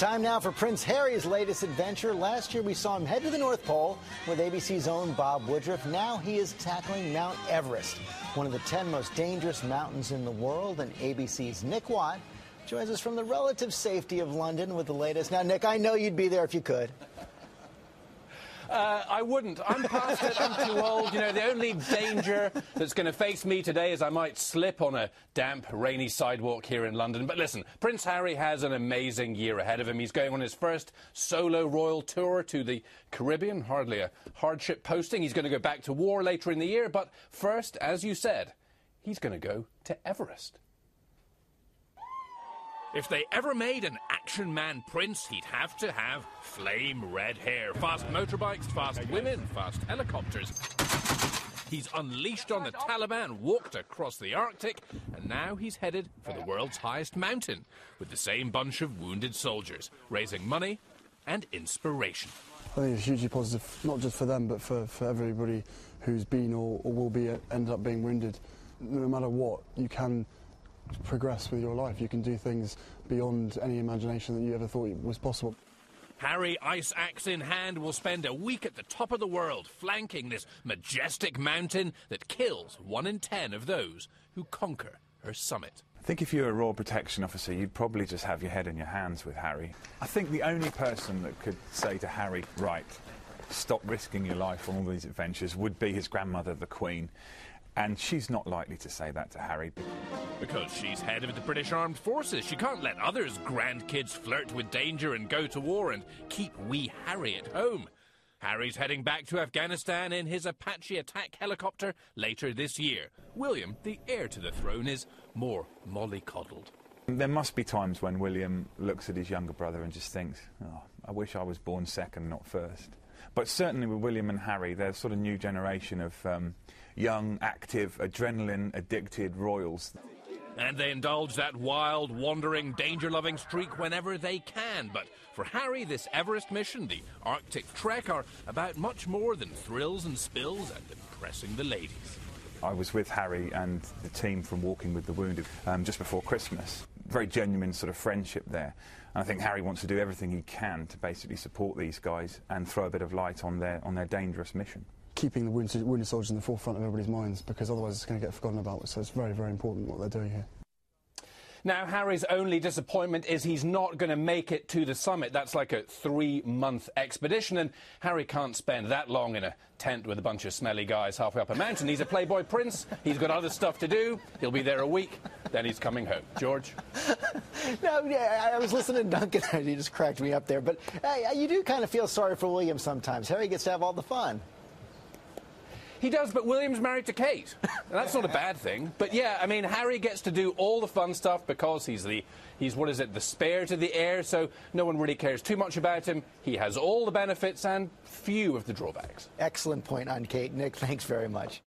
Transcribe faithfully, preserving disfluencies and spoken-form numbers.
Time now for Prince Harry's latest adventure. Last year we saw him head to the North Pole with A B C's own Bob Woodruff. Now he is tackling Mount Everest, one of the ten most dangerous mountains in the world. And A B C's Nick Watt joins us from the relative safety of London with the latest. Now, Nick, I know you'd be there if you could. Uh, I wouldn't. I'm past it. I'm too old. You know, the only danger that's going to face me today is I might slip on a damp, rainy sidewalk here in London. But listen, Prince Harry has an amazing year ahead of him. He's going on his first solo royal tour to the Caribbean. Hardly a hardship posting. He's going to go back to war later in the year. But first, as you said, he's going to go to Everest. If they ever made an action man prince, he'd have to have flame red hair, fast motorbikes, fast women, fast helicopters. He's unleashed on the Taliban, walked across the Arctic, and now he's headed for the world's highest mountain with the same bunch of wounded soldiers, raising money and inspiration. I think it's hugely positive, not just for them, but for, for everybody who's been or, or will be ended up being wounded. No matter what, you can progress with your life. You can do things beyond any imagination that you ever thought was possible. Harry, ice axe in hand, will spend a week at the top of the world, flanking this majestic mountain that kills one in ten of those who conquer her summit. I think if you're a Royal Protection Officer, you'd probably just have your head in your hands with Harry. I think the only person that could say to Harry, right, stop risking your life on all these adventures, would be his grandmother, the Queen. And she's not likely to say that to Harry. Because she's head of the British Armed Forces. She can't let others' grandkids flirt with danger and go to war and keep wee Harry at home. Harry's heading back to Afghanistan in his Apache attack helicopter later this year. William, the heir to the throne, is more mollycoddled. There must be times when William looks at his younger brother and just thinks, oh, I wish I was born second, not first. But certainly with William and Harry, they're sort of new generation of um, young, active, adrenaline-addicted royals. And they indulge that wild, wandering, danger-loving streak whenever they can. But for Harry, this Everest mission, the Arctic trek, are about much more than thrills and spills and impressing the ladies. I was with Harry and the team from Walking with the Wounded um, just before Christmas. Very genuine sort of friendship there. And I think Harry wants to do everything he can to basically support these guys and throw a bit of light on their, on their dangerous mission. Keeping the wounded, wounded soldiers in the forefront of everybody's minds, because otherwise it's going to get forgotten about. So it's very, very important what they're doing here. Now, Harry's only disappointment is he's not going to make it to the summit. That's like a three-month expedition, and Harry can't spend that long in a tent with a bunch of smelly guys halfway up a mountain. He's a Playboy prince. He's got other stuff to do. He'll be there a week, then he's coming home. George? No, yeah, I was listening to Duncan. He just cracked me up there. But hey, you do kind of feel sorry for William sometimes. Harry gets to have all the fun. He does, but William's married to Kate. And that's not a bad thing. But yeah, I mean, Harry gets to do all the fun stuff because he's the, he's, what is it, the spare to the heir, so no one really cares too much about him. He has all the benefits and few of the drawbacks. Excellent point on Kate. Nick, thanks very much.